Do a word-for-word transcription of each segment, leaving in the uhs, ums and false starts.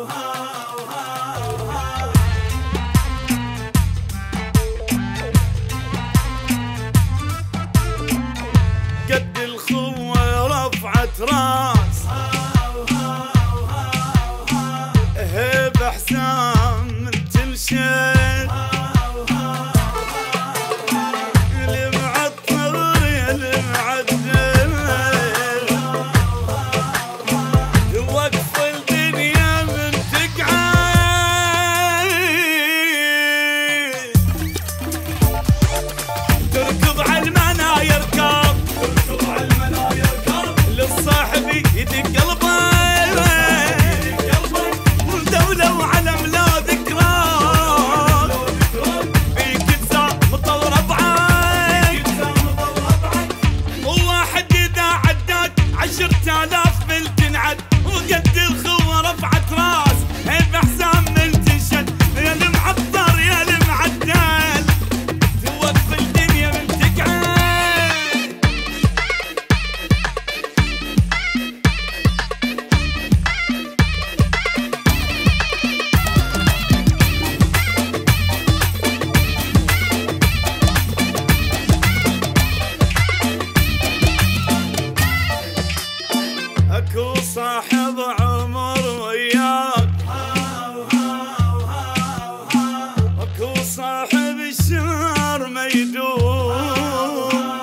قد الخوة رفعت راس هيب حسام من تلشد اللي معطر يا اللي معدل وقف الدنيا من تقعد تركض على المناير كاب للصاحب يدق قلبه دولة وعلم لا ذكرى بيك تسا مطور ابعاد وواحد اذا عداك عشرة آلاف بالتنعد وقد الخوة رفعت راس هيب حسام من تنشد يا المعطر يا المعدل توقف الدنيا من تقعد اكو صاحب عمر وياك اكو صاحب الشهر ما يدوم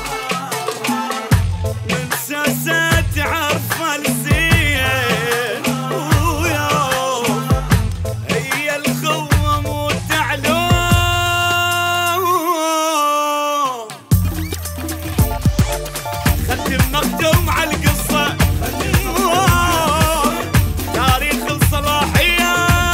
من ساسة تعرف الزين ويوم هي الخوة مو تعلوم ختم مختوم على القصة تاريخ الصلاحية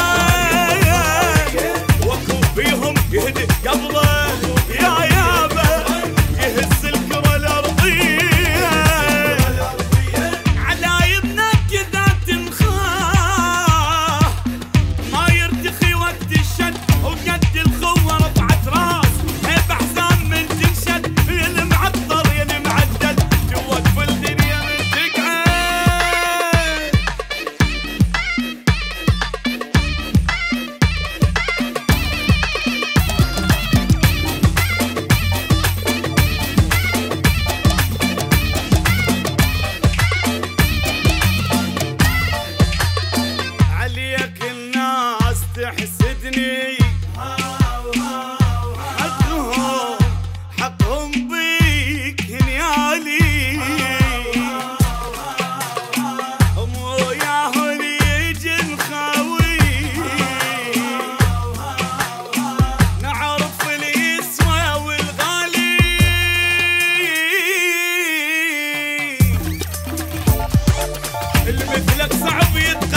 وكو بيهم يهدي قبله يا يابا يهز الكرة الأرضية علايبنا كذا تنخاه ما يرتخي وقت الشد وقد الخوة رفعت راس هيب حسام من تنشد يا المعطر يا المعدل توقف الدنيا من تقعد عليك الناس تحسدني حقهم حقهم بيك هنيالي هم وياهن يجي نخاوي نعرف اليسوى والغالي اللي مثلك صعب يتقى